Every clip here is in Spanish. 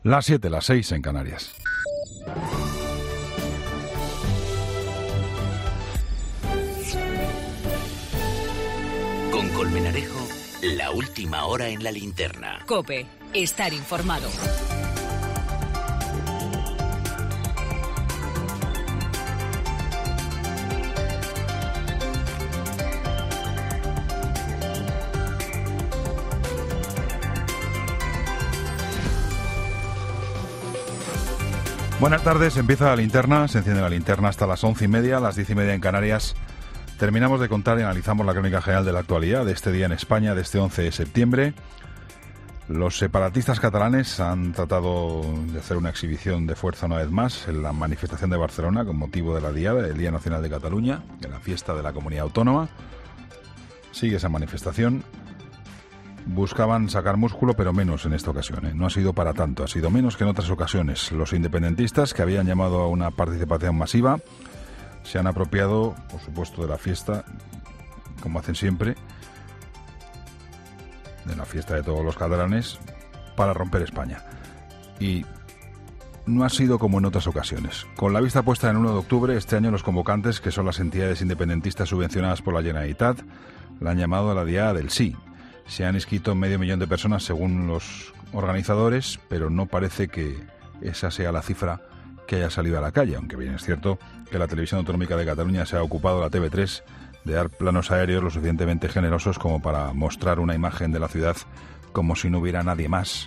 Las 7, las 6 en Canarias. Con Colmenarejo, la última hora en la linterna. COPE, estar informado. Buenas tardes, empieza la linterna, se enciende la linterna hasta las 11:30, las 10:30 en Canarias. Terminamos de contar y analizamos la crónica general de la actualidad de este día en España, de este 11 de septiembre. Los separatistas catalanes han tratado de hacer una exhibición de fuerza una vez más en la manifestación de Barcelona con motivo de la Diada, el Día Nacional de Cataluña, de la fiesta de la Comunidad Autónoma. Sigue esa manifestación. Buscaban sacar músculo, pero menos en esta ocasión, ¿eh? No ha sido para tanto, ha sido menos que en otras ocasiones. Los independentistas, que habían llamado a una participación masiva, se han apropiado, por supuesto, de la fiesta, como hacen siempre, de la fiesta de todos los catalanes, para romper España. Y no ha sido como en otras ocasiones. Con la vista puesta en el 1 de octubre, este año los convocantes, que son las entidades independentistas subvencionadas por la Generalitat, la han llamado a la Diada del Sí. Se han inscrito 500.000 de personas según los organizadores, pero no parece que esa sea la cifra que haya salido a la calle, aunque bien es cierto que la Televisión Autonómica de Cataluña se ha ocupado, la TV3, de dar planos aéreos lo suficientemente generosos como para mostrar una imagen de la ciudad como si no hubiera nadie más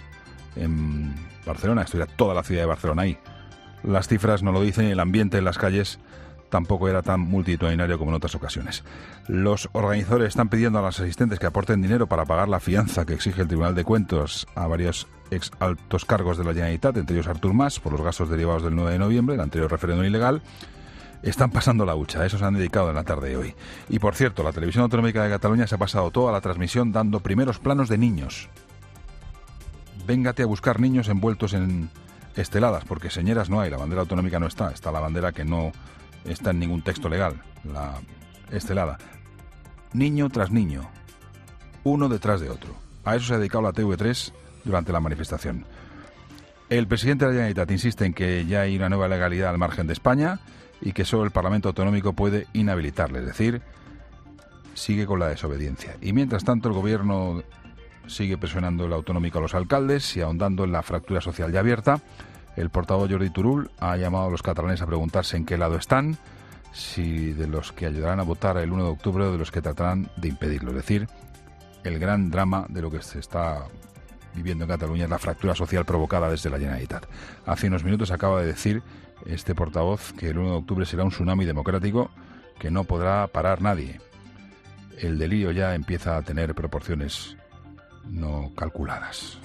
en Barcelona, estuviera toda la ciudad de Barcelona ahí. Las cifras no lo dicen y el ambiente en las calles tampoco era tan multitudinario como en otras ocasiones. Los organizadores están pidiendo a los asistentes que aporten dinero para pagar la fianza que exige el Tribunal de Cuentas a varios ex altos cargos de la Generalitat, entre ellos Artur Mas, por los gastos derivados del 9 de noviembre, el anterior referéndum ilegal. Están pasando la hucha, a eso se han dedicado en la tarde de hoy. Y por cierto, la Televisión Autonómica de Cataluña se ha pasado toda la transmisión dando primeros planos de niños. Véngate a buscar niños envueltos en esteladas, porque señeras no hay, la bandera autonómica no está, está la bandera que no está en ningún texto legal, la estelada. Niño tras niño, uno detrás de otro. A eso se ha dedicado la TV3 durante la manifestación. El presidente de la Generalitat insiste en que ya hay una nueva legalidad al margen de España y que solo el Parlamento Autonómico puede inhabilitarle, es decir, sigue con la desobediencia. Y mientras tanto el gobierno sigue presionando el autonómico a los alcaldes y ahondando en la fractura social ya abierta. El portavoz Jordi Turull ha llamado a los catalanes a preguntarse en qué lado están, si de los que ayudarán a votar el 1 de octubre o de los que tratarán de impedirlo. Es decir, el gran drama de lo que se está viviendo en Cataluña es la fractura social provocada desde la Generalitat. Hace unos minutos acaba de decir este portavoz que el 1 de octubre será un tsunami democrático que no podrá parar nadie. El delirio ya empieza a tener proporciones no calculadas.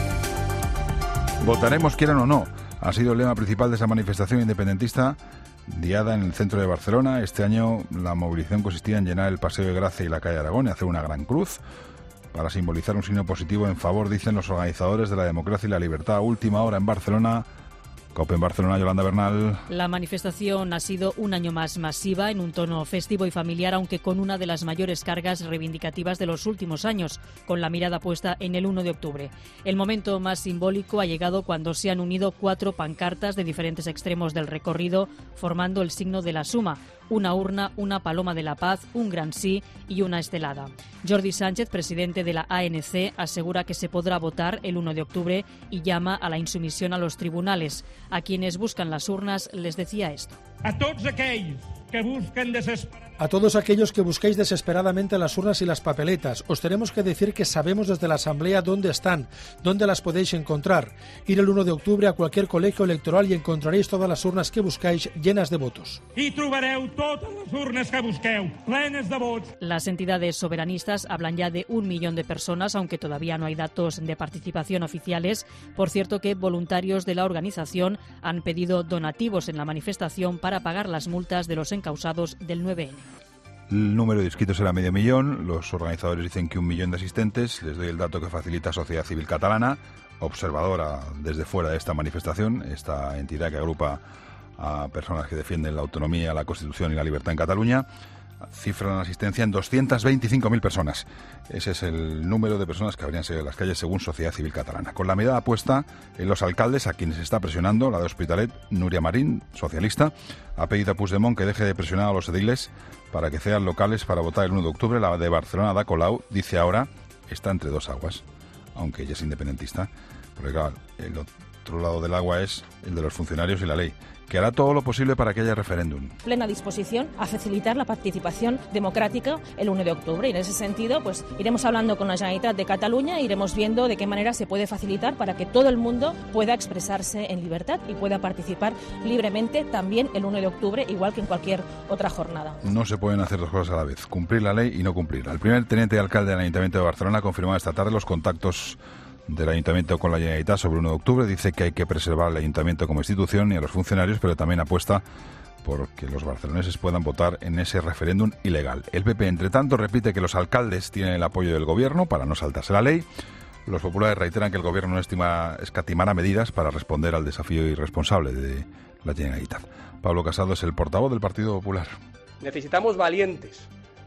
Votaremos quieran o no. Ha sido el lema principal de esa manifestación independentista diada en el centro de Barcelona. Este año la movilización consistía en llenar el Paseo de Gracia y la calle Aragón y hacer una gran cruz para simbolizar un signo positivo en favor, dicen los organizadores, de la democracia y la libertad. Última hora en Barcelona. COPE en Barcelona, Yolanda Bernal. La manifestación ha sido un año más masiva, en un tono festivo y familiar, aunque con una de las mayores cargas reivindicativas de los últimos años, con la mirada puesta en el 1 de octubre. El momento más simbólico ha llegado cuando se han unido 4 pancartas de diferentes extremos del recorrido, formando el signo de la suma: una urna, una paloma de la paz, un gran sí y una estelada. Jordi Sánchez, presidente de la ANC, asegura que se podrá votar el 1 de octubre y llama a la insumisión a los tribunales. A quienes buscan las urnas les decía esto. A todos aquellos que busquéis desesperadamente las urnas y las papeletas, os tenemos que decir que sabemos desde la Asamblea dónde están, dónde las podéis encontrar. Ir el 1 de octubre a cualquier colegio electoral y encontraréis todas las urnas que buscáis llenas de votos. Y trobareu totes les urnes que busqueu, plenes de vots. Las entidades soberanistas hablan ya de 1 millón de personas, aunque todavía no hay datos de participación oficiales. Por cierto que voluntarios de la organización han pedido donativos en la manifestación para pagar las multas de los encausados del 9N. El número de inscritos era 500.000. Los organizadores dicen que 1 millón de asistentes. Les doy el dato que facilita Sociedad Civil Catalana, observadora desde fuera de esta manifestación, esta entidad que agrupa a personas que defienden la autonomía, la Constitución y la libertad en Cataluña. cifran la asistencia en 225.000 personas. Ese es el número de personas que habrían salido a las calles según Sociedad Civil Catalana. Con la mirada puesta en los alcaldes a quienes está presionando, la de Hospitalet, Núria Marín, socialista, ha pedido a Puigdemont que deje de presionar a los ediles para que sean locales para votar el 1 de octubre. La de Barcelona, Ada Colau, dice ahora, está entre dos aguas, aunque ella es independentista, porque claro, el otro lado del agua es el de los funcionarios y la ley, que hará todo lo posible para que haya referéndum. Plena disposición a facilitar la participación democrática el 1 de octubre. Y en ese sentido, pues iremos hablando con la Generalitat de Cataluña, iremos viendo de qué manera se puede facilitar para que todo el mundo pueda expresarse en libertad y pueda participar libremente también el 1 de octubre, igual que en cualquier otra jornada. No se pueden hacer dos cosas a la vez, cumplir la ley y no cumplirla. El primer teniente de alcalde del Ayuntamiento de Barcelona ha confirmado esta tarde los contactos del Ayuntamiento con la Generalitat sobre el 1 de octubre. Dice que hay que preservar al Ayuntamiento como institución y a los funcionarios, pero también apuesta por que los barceloneses puedan votar en ese referéndum ilegal. El PP, entre tanto, repite que los alcaldes tienen el apoyo del Gobierno para no saltarse la ley. Los populares reiteran que el Gobierno no escatimará medidas para responder al desafío irresponsable de la Generalitat. Pablo Casado es el portavoz del Partido Popular. Necesitamos valientes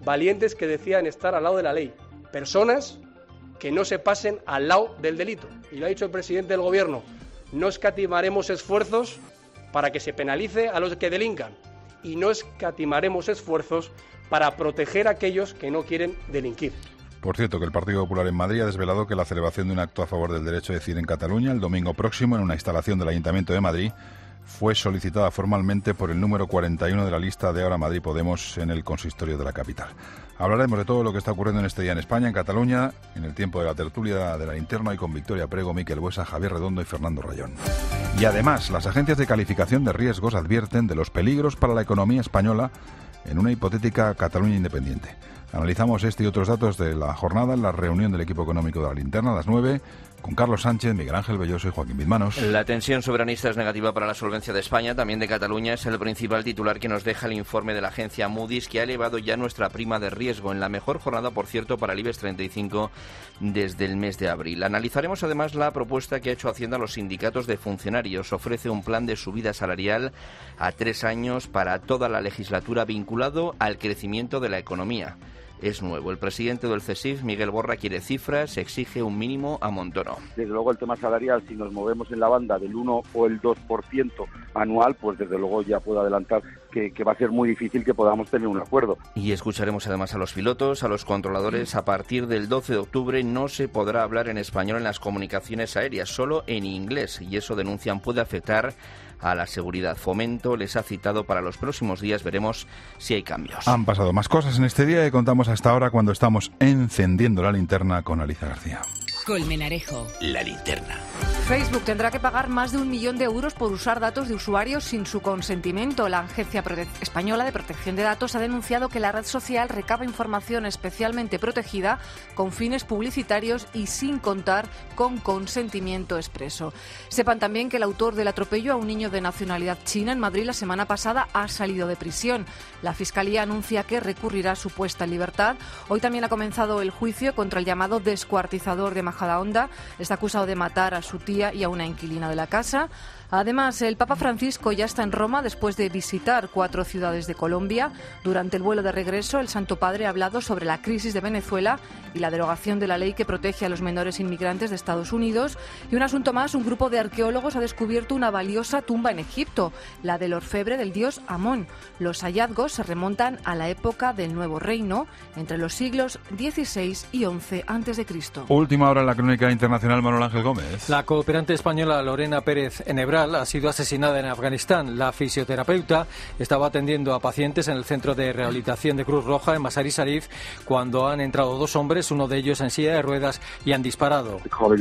que decían estar al lado de la ley, personas que no se pasen al lado del delito. Y lo ha dicho el presidente del Gobierno, no escatimaremos esfuerzos para que se penalice a los que delincan y no escatimaremos esfuerzos para proteger a aquellos que no quieren delinquir. Por cierto, que el Partido Popular en Madrid ha desvelado que la celebración de un acto a favor del derecho a decidir en Cataluña el domingo próximo en una instalación del Ayuntamiento de Madrid fue solicitada formalmente por el número 41 de la lista de Ahora Madrid Podemos en el consistorio de la capital. Hablaremos de todo lo que está ocurriendo en este día en España, en Cataluña, en el tiempo de la tertulia de la linterna y con Victoria Prego, Miquel Buesa, Javier Redondo y Fernando Rayón. Y además, las agencias de calificación de riesgos advierten de los peligros para la economía española en una hipotética Cataluña independiente. Analizamos este y otros datos de la jornada en la reunión del equipo económico de la linterna a las 9, con Carlos Sánchez, Miguel Ángel Belloso y Joaquín Bizmanos. La tensión soberanista es negativa para la solvencia de España, también de Cataluña. Es el principal titular que nos deja el informe de la agencia Moody's, que ha elevado ya nuestra prima de riesgo en la mejor jornada, por cierto, para el IBEX 35 desde el mes de abril. Analizaremos además la propuesta que ha hecho Hacienda a los sindicatos de funcionarios. Ofrece un plan de subida salarial a 3 años para toda la legislatura vinculado al crecimiento de la economía. Es nuevo. El presidente del CESIF, Miguel Borra, quiere cifras, exige un mínimo a Montoro. Desde luego el tema salarial, si nos movemos en la banda del 1 o el 2% anual, pues desde luego ya puedo adelantar que va a ser muy difícil que podamos tener un acuerdo. Y escucharemos además a los pilotos, a los controladores. A partir del 12 de octubre no se podrá hablar en español en las comunicaciones aéreas, solo en inglés, y eso, denuncian, puede afectar a la seguridad. Fomento les ha citado para los próximos días, veremos si hay cambios. Han pasado más cosas en este día y contamos hasta ahora cuando estamos encendiendo la linterna con Alicia García. Colmenarejo, la linterna. Facebook tendrá que pagar más de 1 millón de euros por usar datos de usuarios sin su consentimiento. La Agencia Española de Protección de Datos ha denunciado que la red social recaba información especialmente protegida con fines publicitarios y sin contar con consentimiento expreso. Sepan también que el autor del atropello a un niño de nacionalidad china en Madrid la semana pasada ha salido de prisión. La Fiscalía anuncia que recurrirá a su puesta en libertad. Hoy también ha comenzado el juicio contra el llamado descuartizador de Majadahonda. Está acusado de matar a su tía y a una inquilina de la casa. Además, el Papa Francisco ya está en Roma después de visitar 4 ciudades de Colombia. Durante el vuelo de regreso, el Santo Padre ha hablado sobre la crisis de Venezuela y la derogación de la ley que protege a los menores inmigrantes de Estados Unidos. Y un asunto más, un grupo de arqueólogos ha descubierto una valiosa tumba en Egipto, la del orfebre del dios Amón. Los hallazgos se remontan a la época del Nuevo Reino, entre los siglos XVI y XI a.C. Última hora en la crónica internacional, Manuel Ángel Gómez. La cooperante española Lorena Pérez Enebral ha sido asesinada en Afganistán. La fisioterapeuta estaba atendiendo a pacientes en el centro de rehabilitación de Cruz Roja en Mazar-i Sharif cuando han entrado 2 hombres, uno de ellos en silla de ruedas, y han disparado.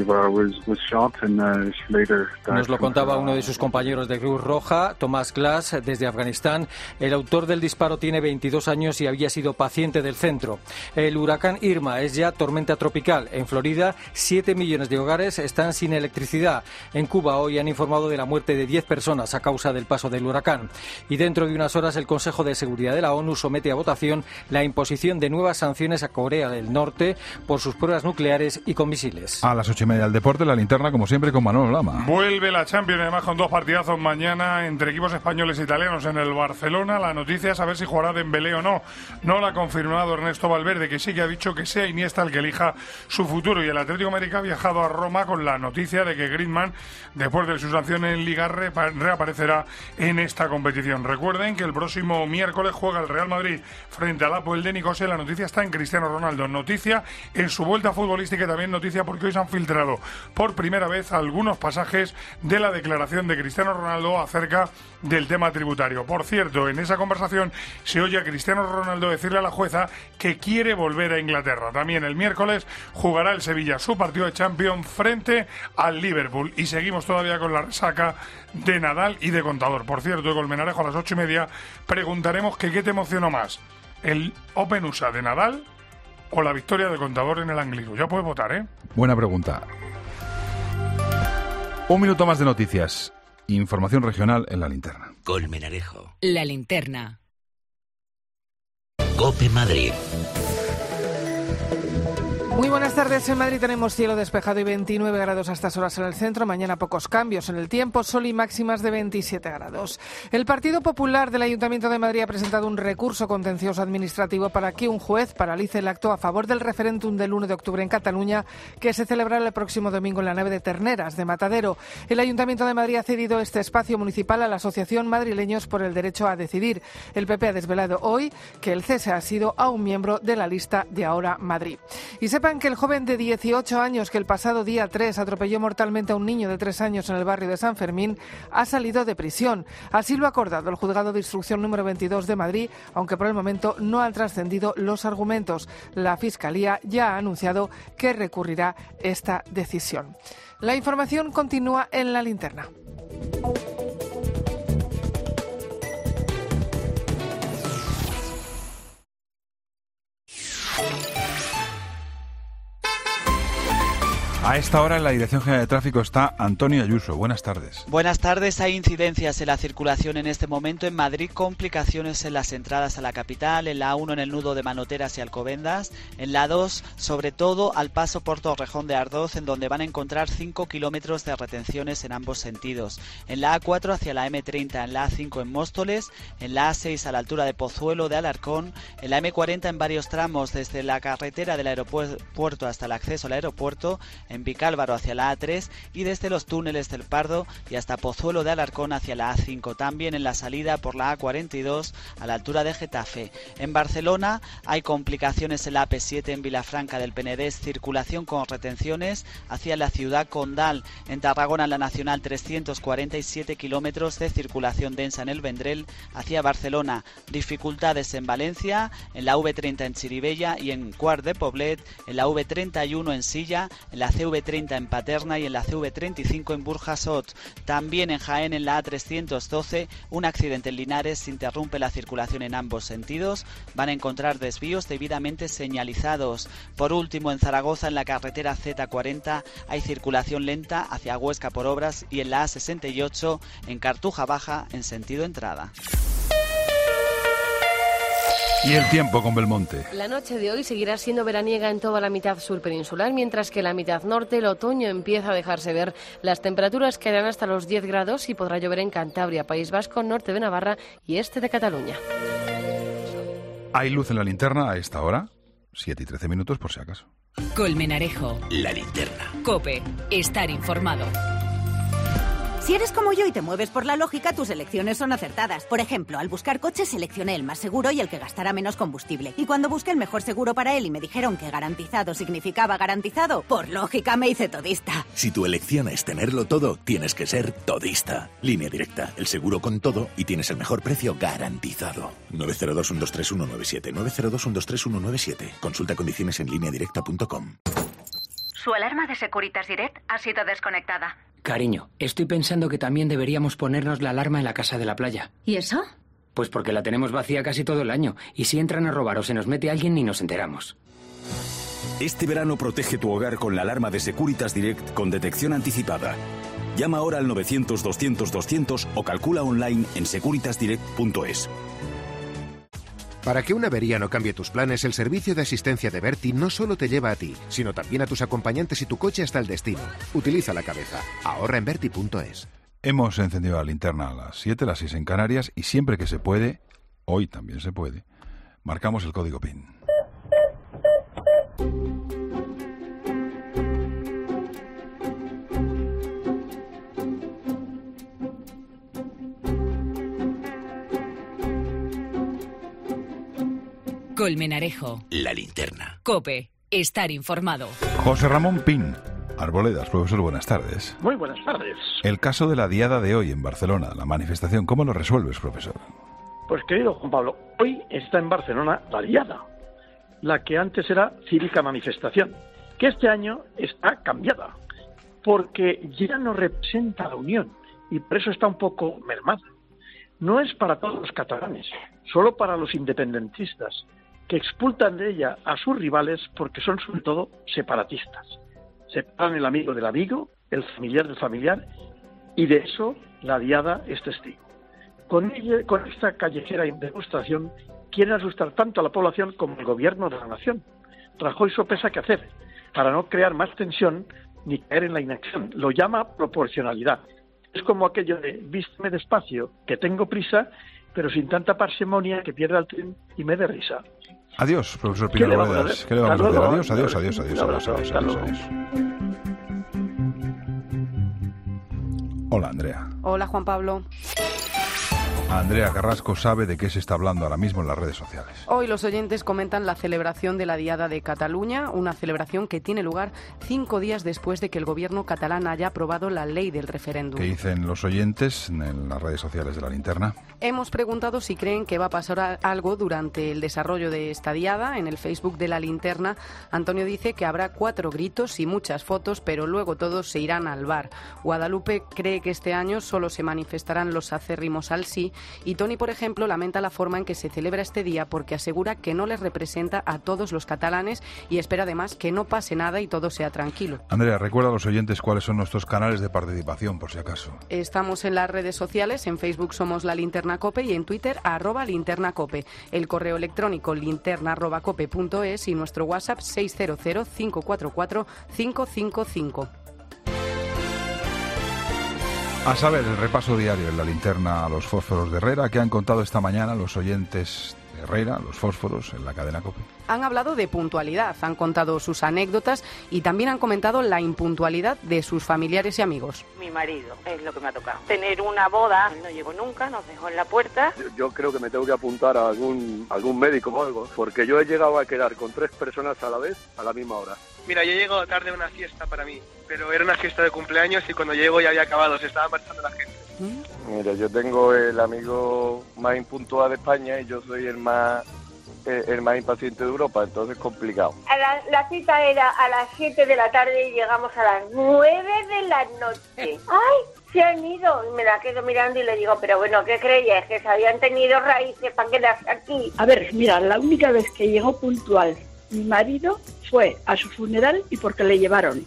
Nos lo contaba uno de sus compañeros de Cruz Roja, Tomás Glass, desde Afganistán. El autor del disparo tiene 22 años y había sido paciente del centro. El huracán Irma es ya tormenta tropical. En Florida, 7 millones de hogares están sin electricidad. electricidad. En Cuba hoy han informado de la muerte de 10 personas a causa del paso del huracán. Y dentro de unas horas el Consejo de Seguridad de la ONU somete a votación la imposición de nuevas sanciones a Corea del Norte por sus pruebas nucleares y con misiles. A las 8:30 el deporte, la linterna como siempre con Manolo Lama. Vuelve la Champions, además con 2 partidazos mañana entre equipos españoles e italianos en el Barcelona. La noticia es saber si jugará Dembélé o no. No lo ha confirmado Ernesto Valverde, que sí que ha dicho que sea Iniesta el que elija su futuro. Y el Atlético de Madrid ha viajado a Roma con la noticia de que Griezmann, después de su sanción en Liga, reaparecerá en esta competición. Recuerden que el próximo miércoles juega el Real Madrid frente al Apoel de Nicosia. La noticia está en Cristiano Ronaldo. Noticia en su vuelta futbolística y también noticia porque hoy se han filtrado por primera vez algunos pasajes de la declaración de Cristiano Ronaldo acerca del tema tributario. Por cierto, en esa conversación se oye a Cristiano Ronaldo decirle a la jueza que quiere volver a Inglaterra. También el miércoles jugará el Sevilla su partido de Champions frente al Liverpool. Y seguimos todavía con la resaca de Nadal y de Contador. Por cierto, de Colmenarejo a las 8:30 preguntaremos que qué te emocionó más, el Open USA de Nadal o la victoria de Contador en el Angliru. Ya puedes votar, ¿eh? Buena pregunta. Un minuto más de noticias. Información regional en la linterna. Colmenarejo. La linterna. COPE Madrid. Muy buenas tardes. En Madrid tenemos cielo despejado y 29 grados a estas horas en el centro. Mañana pocos cambios en el tiempo, sol y máximas de 27 grados. El Partido Popular del Ayuntamiento de Madrid ha presentado un recurso contencioso administrativo para que un juez paralice el acto a favor del referéndum del 1 de octubre en Cataluña, que se celebrará el próximo domingo en la nave de Terneras de Matadero. El Ayuntamiento de Madrid ha cedido este espacio municipal a la Asociación Madrileños por el Derecho a Decidir. El PP ha desvelado hoy que el cese ha sido a un miembro de la lista de Ahora Madrid. Y sepan que el joven de 18 años que el pasado día 3 atropelló mortalmente a un niño de 3 años en el barrio de San Fermín ha salido de prisión. Así lo ha acordado el Juzgado de Instrucción número 22 de Madrid, aunque por el momento no han trascendido los argumentos. La Fiscalía ya ha anunciado que recurrirá esta decisión. La información continúa en la linterna. A esta hora en la Dirección General de Tráfico está Antonio Ayuso. Buenas tardes. Buenas tardes. Hay incidencias en la circulación en este momento en Madrid, complicaciones en las entradas a la capital, en la A1 en el nudo de Manoteras y Alcobendas, en la 2 sobre todo al paso por Torrejón de Ardoz, en donde van a encontrar 5 kilómetros de retenciones en ambos sentidos, en la A4 hacia la M30, en la A5 en Móstoles, en la A6 a la altura de Pozuelo de Alarcón, en la M40 en varios tramos desde la carretera del aeropuerto hasta el acceso al aeropuerto, en Vicálvaro hacia la A3 y desde los túneles del Pardo y hasta Pozuelo de Alarcón hacia la A5. También en la salida por la A42 a la altura de Getafe. En Barcelona hay complicaciones en la AP7 en Vilafranca del Penedès, circulación con retenciones hacia la ciudad condal. En Tarragona en la Nacional 347 kilómetros de circulación densa en el Vendrell hacia Barcelona. Dificultades en Valencia, en la V30 en Chirivella y en Quart de Poblet, en la V31 en Silla, en la CV30 en Paterna y en la CV35 en Burjasot. También en Jaén en la A312 un accidente en Linares interrumpe la circulación en ambos sentidos. Van a encontrar desvíos debidamente señalizados. Por último, en Zaragoza en la carretera Z40 hay circulación lenta hacia Huesca por obras y en la A68 en Cartuja Baja en sentido entrada. Y el tiempo con Belmonte. La noche de hoy seguirá siendo veraniega en toda la mitad sur peninsular, mientras que en la mitad norte el otoño empieza a dejarse ver. Las temperaturas caerán hasta los 10 grados y podrá llover en Cantabria, País Vasco, norte de Navarra y este de Cataluña. Hay luz en la linterna a esta hora, 7:13 por si acaso. Colmenarejo. La linterna. COPE. Estar informado. Si eres como yo y te mueves por la lógica, tus elecciones son acertadas. Por ejemplo, al buscar coche seleccioné el más seguro y el que gastará menos combustible. Y cuando busqué el mejor seguro para él y me dijeron que garantizado significaba garantizado, por lógica me hice todista. Si tu elección es tenerlo todo, tienes que ser todista. Línea Directa, el seguro con todo y tienes el mejor precio garantizado. 902-123-197, 902-123-197. Consulta condiciones en lineadirecta.com. Su alarma de Securitas Direct ha sido desconectada. Cariño, estoy pensando que también deberíamos ponernos la alarma en la casa de la playa. ¿Y eso? Pues porque la tenemos vacía casi todo el año, y si entran a robar o se nos mete alguien ni nos enteramos. Este verano protege tu hogar con la alarma de Securitas Direct con detección anticipada. Llama ahora al 900-200-200 o calcula online en securitasdirect.es. Para que una avería no cambie tus planes, el servicio de asistencia de Berti no solo te lleva a ti, sino también a tus acompañantes y tu coche hasta el destino. Utiliza la cabeza. Ahorra en Berti.es. Hemos encendido la linterna a las 7, las 6 en Canarias, y siempre que se puede, hoy también se puede, marcamos el código PIN. Colmenarejo. La linterna. COPE. Estar informado. José Ramón Pin, Arboledas. Profesor, buenas tardes. Muy buenas tardes. El caso de la diada de hoy en Barcelona, la manifestación, ¿cómo lo resuelves, profesor? Pues querido Juan Pablo, hoy está en Barcelona la diada, la que antes era cívica manifestación, que este año está cambiada, porque ya no representa a la Unión y por eso está un poco mermada. No es para todos los catalanes, solo para los independentistas, que expulsan de ella a sus rivales porque son sobre todo separatistas. Separan el amigo del amigo, el familiar del familiar, y de eso la diada es testigo. Con esta callejera demostración quieren asustar tanto a la población como al gobierno de la nación. Rajoy sopesa qué hacer, para no crear más tensión ni caer en la inacción. Lo llama proporcionalidad. Es como aquello de vísteme despacio, que tengo prisa, pero sin tanta parsimonia que pierda el tren y me dé risa. Adiós, profesor Pino Arboledas. ¿Qué le vamos a hacer? Adiós. Hola, Andrea. Hola, Juan Pablo. Andrea Carrasco sabe de qué se está hablando ahora mismo en las redes sociales. Hoy los oyentes comentan la celebración de la Diada de Cataluña, una celebración que tiene lugar 5 días después de que el gobierno catalán haya aprobado la ley del referéndum. ¿Qué dicen los oyentes en las redes sociales de la linterna? Hemos preguntado si creen que va a pasar algo durante el desarrollo de esta diada. En el Facebook de la linterna, Antonio dice que habrá 4 gritos y muchas fotos, pero luego todos se irán al bar. Guadalupe cree que este año solo se manifestarán los acérrimos al sí. Y Tony, por ejemplo, lamenta la forma en que se celebra este día porque asegura que no les representa a todos los catalanes y espera además que no pase nada y todo sea tranquilo. Andrea, recuerda a los oyentes cuáles son nuestros canales de participación, por si acaso. Estamos en las redes sociales, en Facebook somos La Linterna COPE y en Twitter @linternacope. El correo electrónico linterna@cope.es y nuestro WhatsApp 600-544-555. A saber, el repaso diario en la linterna a los fósforos de Herrera, que han contado esta mañana los oyentes de Herrera, los fósforos, en la cadena COPE. Han hablado de puntualidad, han contado sus anécdotas y también han comentado la impuntualidad de sus familiares y amigos. Mi marido es lo que me ha tocado. Tener una boda, no llegó nunca, nos dejó en la puerta. Yo creo que me tengo que apuntar a algún médico o algo, porque yo he llegado a quedar con 3 personas a la vez, a la misma hora. Mira, yo he llegado tarde a una fiesta para mí, pero era una fiesta de cumpleaños y cuando llego ya había acabado, se estaba marchando la gente. Mira, yo tengo el amigo más impuntual de España y yo soy el más impaciente de Europa, entonces es complicado. La cita era a las 7 de la tarde y llegamos a las 9 de la noche. ¡Ay! Se han ido. Me la quedo mirando y le digo, pero bueno, ¿qué creías? ¿Que se habían tenido raíces para quedarse aquí? A ver, mira, la única vez que llegó puntual mi marido fue a su funeral y porque le llevaron.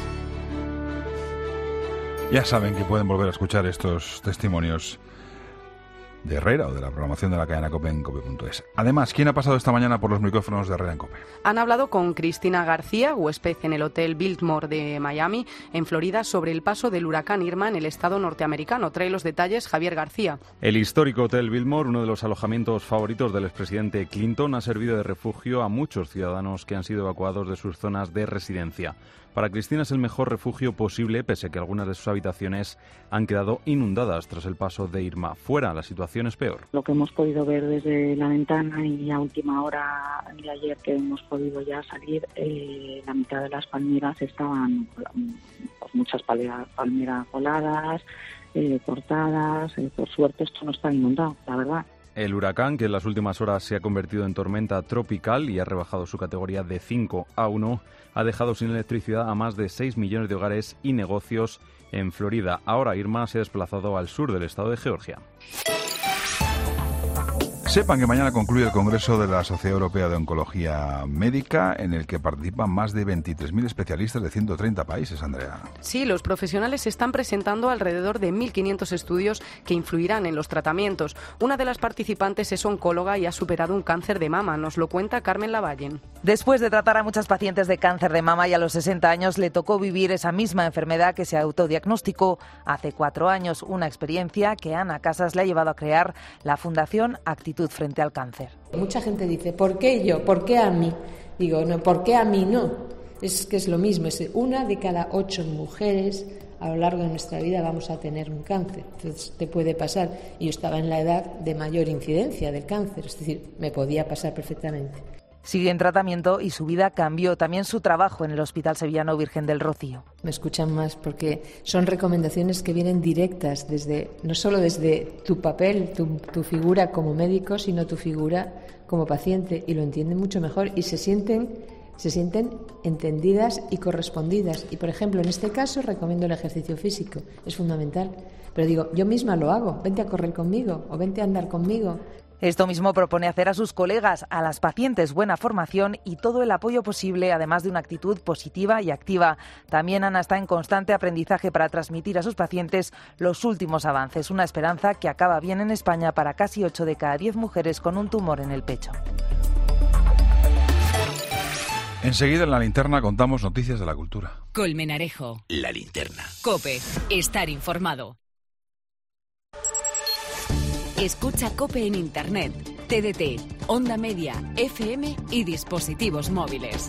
Ya saben que pueden volver a escuchar estos testimonios de Herrera o de la programación de la cadena COPE en cope.es. Además, ¿quién ha pasado esta mañana por los micrófonos de Herrera en COPE? Han hablado con Cristina García, huésped en el Hotel Biltmore de Miami, en Florida, sobre el paso del huracán Irma en el estado norteamericano. Trae los detalles Javier García. El histórico Hotel Biltmore, uno de los alojamientos favoritos del expresidente Clinton, ha servido de refugio a muchos ciudadanos que han sido evacuados de sus zonas de residencia. Para Cristina es el mejor refugio posible, pese a que algunas de sus habitaciones han quedado inundadas tras el paso de Irma. Fuera, la situación es peor. Lo que hemos podido ver desde la ventana y a última hora de ayer que hemos podido ya salir, la mitad de las palmeras estaban, pues muchas palmeras voladas, cortadas. Por suerte esto no está inundado, la verdad. El huracán, que en las últimas horas se ha convertido en tormenta tropical y ha rebajado su categoría de 5 a 1, ha dejado sin electricidad a más de 6 millones de hogares y negocios en Florida. Ahora Irma se ha desplazado al sur del estado de Georgia. Sepan que mañana concluye el Congreso de la Sociedad Europea de Oncología Médica, en el que participan más de 23.000 especialistas de 130 países, Andrea. Sí, los profesionales están presentando alrededor de 1.500 estudios que influirán en los tratamientos. Una de las participantes es oncóloga y ha superado un cáncer de mama. Nos lo cuenta Carmen Lavallen. Después de tratar a muchas pacientes de cáncer de mama y a los 60 años le tocó vivir esa misma enfermedad que se autodiagnosticó hace 4 años. Una experiencia que Ana Casas le ha llevado a crear la Fundación Actitud frente al cáncer. Mucha gente dice, ¿por qué yo? ¿Por qué a mí? Digo, no, ¿por qué a mí no? Es que es lo mismo, es 1 de cada 8 mujeres a lo largo de nuestra vida vamos a tener un cáncer. Entonces te puede pasar. Y yo estaba en la edad de mayor incidencia del cáncer, es decir, me podía pasar perfectamente. Sigue en tratamiento y su vida cambió, también su trabajo en el Hospital Sevillano Virgen del Rocío. Me escuchan más porque son recomendaciones que vienen directas, no solo desde tu papel, tu figura como médico, sino tu figura como paciente, y lo entienden mucho mejor y se sienten entendidas y correspondidas. Y, por ejemplo, en este caso recomiendo el ejercicio físico, es fundamental. Pero digo, yo misma lo hago, vente a correr conmigo o vente a andar conmigo. Esto mismo propone hacer a sus colegas, a las pacientes, buena formación y todo el apoyo posible, además de una actitud positiva y activa. También Ana está en constante aprendizaje para transmitir a sus pacientes los últimos avances, una esperanza que acaba bien en España para casi 8 de cada 10 mujeres con un tumor en el pecho. Enseguida en La Linterna contamos noticias de la cultura. Colmenarejo. La Linterna. COPE. Estar informado. Escucha COPE en Internet, TDT, Onda Media, FM y dispositivos móviles.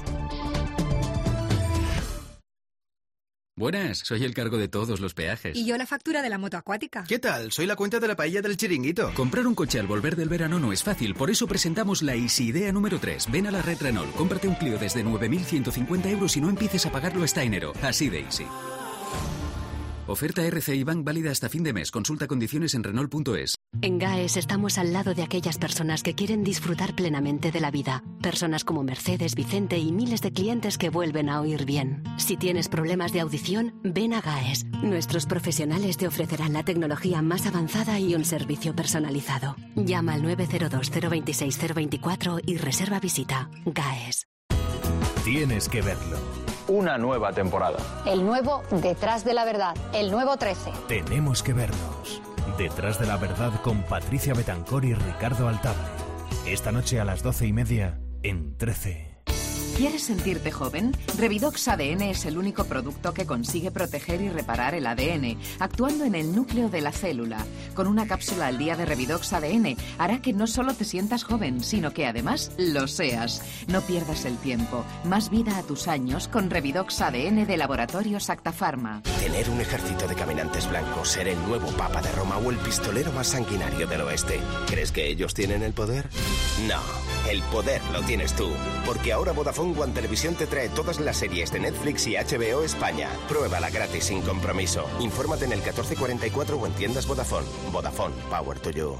Buenas, soy el cargo de todos los peajes. Y yo la factura de la moto acuática. ¿Qué tal? Soy la cuenta de la paella del chiringuito. Comprar un coche al volver del verano no es fácil, por eso presentamos la Easy Idea número 3. Ven a la red Renault, cómprate un Clio desde 9.150 euros y no empieces a pagarlo hasta enero. Así de easy. Oferta RCI Bank válida hasta fin de mes. Consulta condiciones en Renault.es. En GAES estamos al lado de aquellas personas que quieren disfrutar plenamente de la vida. Personas como Mercedes, Vicente y miles de clientes que vuelven a oír bien. Si tienes problemas de audición, ven a GAES. Nuestros profesionales te ofrecerán la tecnología más avanzada y un servicio personalizado. Llama al 902 026 024 y reserva visita. GAES. Tienes que verlo. Una nueva temporada. El nuevo Detrás de la Verdad, el nuevo 13. Tenemos que vernos. Detrás de la Verdad con Patricia Betancor y Ricardo Altable. Esta noche a las 12:30 en 13. ¿Quieres sentirte joven? Revidox ADN es el único producto que consigue proteger y reparar el ADN, actuando en el núcleo de la célula. Con una cápsula al día de Revidox ADN hará que no solo te sientas joven, sino que además lo seas. No pierdas el tiempo. Más vida a tus años con Revidox ADN de Laboratorios Acta Pharma. Tener un ejército de caminantes blancos, ser el nuevo Papa de Roma o el pistolero más sanguinario del oeste. ¿Crees que ellos tienen el poder? No, el poder lo tienes tú. Porque ahora Vodafone One Televisión te trae todas las series de Netflix y HBO España. Pruébala gratis sin compromiso. Infórmate en el 1444 o en tiendas Vodafone. Vodafone, power to you.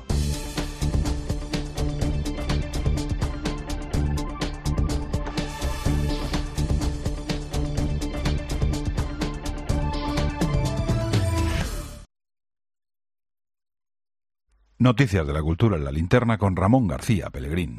Noticias de la cultura en La Linterna con Ramón García Pellegrín.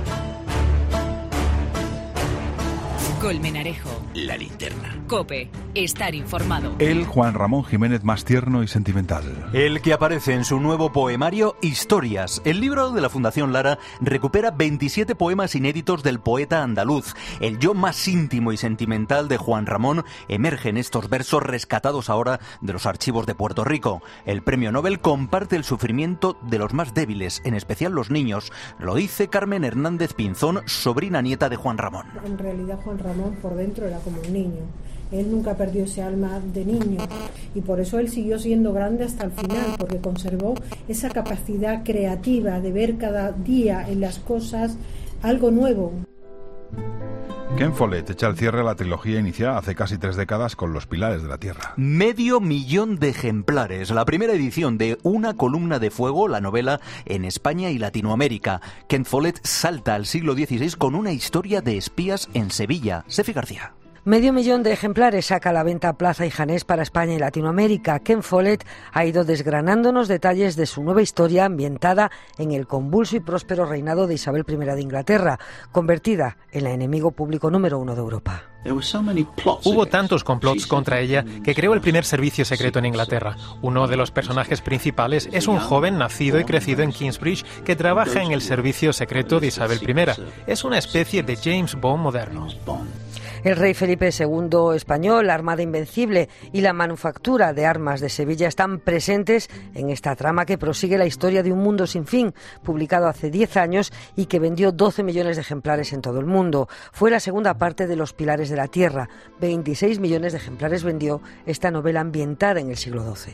Colmenarejo. La Linterna. COPE. Estar informado. El Juan Ramón Jiménez más tierno y sentimental. El que aparece en su nuevo poemario Historias. El libro de la Fundación Lara recupera 27 poemas inéditos del poeta andaluz. El yo más íntimo y sentimental de Juan Ramón emerge en estos versos rescatados ahora de los archivos de Puerto Rico. El premio Nobel comparte el sufrimiento de los más débiles, en especial los niños. Lo dice Carmen Hernández Pinzón, sobrina nieta de Juan Ramón. En realidad Juan Ramón por dentro era como un niño. Él nunca perdió ese alma de niño y por eso él siguió siendo grande hasta el final, porque conservó esa capacidad creativa de ver cada día en las cosas algo nuevo. Ken Follett echa el cierre a la trilogía iniciada hace casi 3 décadas con Los Pilares de la Tierra. 500.000 de ejemplares. La primera edición de Una columna de fuego, la novela, en España y Latinoamérica. Ken Follett salta al siglo XVI con una historia de espías en Sevilla. Sefi García. 500.000 de ejemplares saca a la venta Plaza y Janés para España y Latinoamérica. Ken Follett ha ido desgranándonos detalles de su nueva historia ambientada en el convulso y próspero reinado de Isabel I de Inglaterra, convertida en la enemigo público número 1 de Europa. Hubo tantos complots contra ella que creó el primer servicio secreto en Inglaterra. Uno de los personajes principales es un joven nacido y crecido en Kingsbridge que trabaja en el servicio secreto de Isabel I. Es una especie de James Bond moderno. El rey Felipe II español, la Armada Invencible y la manufactura de armas de Sevilla están presentes en esta trama que prosigue la historia de Un mundo sin fin, publicado hace 10 años y que vendió 12 millones de ejemplares en todo el mundo. Fue la segunda parte de Los pilares de la tierra. 26 millones de ejemplares vendió esta novela ambientada en el siglo XII.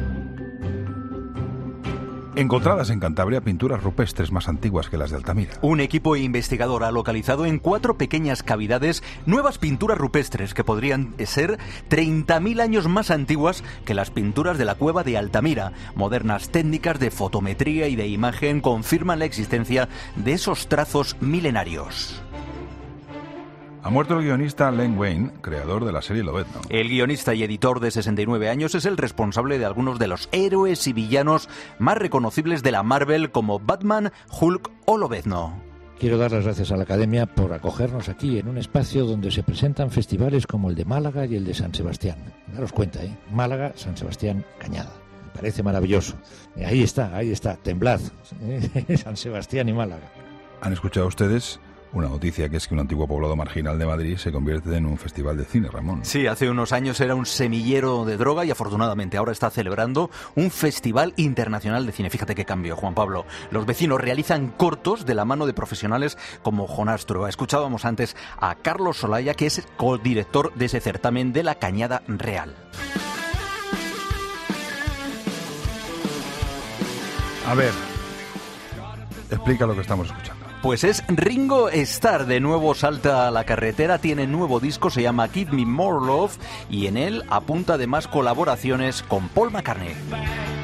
Encontradas en Cantabria pinturas rupestres más antiguas que las de Altamira. Un equipo investigador ha localizado en 4 pequeñas cavidades nuevas pinturas rupestres que podrían ser 30.000 años más antiguas que las pinturas de la cueva de Altamira. Modernas técnicas de fotometría y de imagen confirman la existencia de esos trazos milenarios. Ha muerto el guionista Len Wein, creador de la serie Lobezno. El guionista y editor de 69 años es el responsable de algunos de los héroes y villanos más reconocibles de la Marvel como Batman, Hulk o Lobezno. Quiero dar las gracias a la Academia por acogernos aquí en un espacio donde se presentan festivales como el de Málaga y el de San Sebastián. Daros cuenta, Málaga, San Sebastián, Cañada. Me parece maravilloso. Ahí está, temblad. San Sebastián y Málaga. ¿Han escuchado ustedes una noticia, que es que un antiguo poblado marginal de Madrid se convierte en un festival de cine, Ramón? Sí, hace unos años era un semillero de droga y afortunadamente ahora está celebrando un festival internacional de cine. Fíjate qué cambio, Juan Pablo. Los vecinos realizan cortos de la mano de profesionales como Jonás Trueba. Escuchábamos antes a Carlos Solaya, que es codirector de ese certamen de la Cañada Real. A ver, explica lo que estamos escuchando. Pues es Ringo Starr, de nuevo salta a la carretera, tiene nuevo disco, se llama Give Me More Love y en él apunta además colaboraciones con Paul McCartney.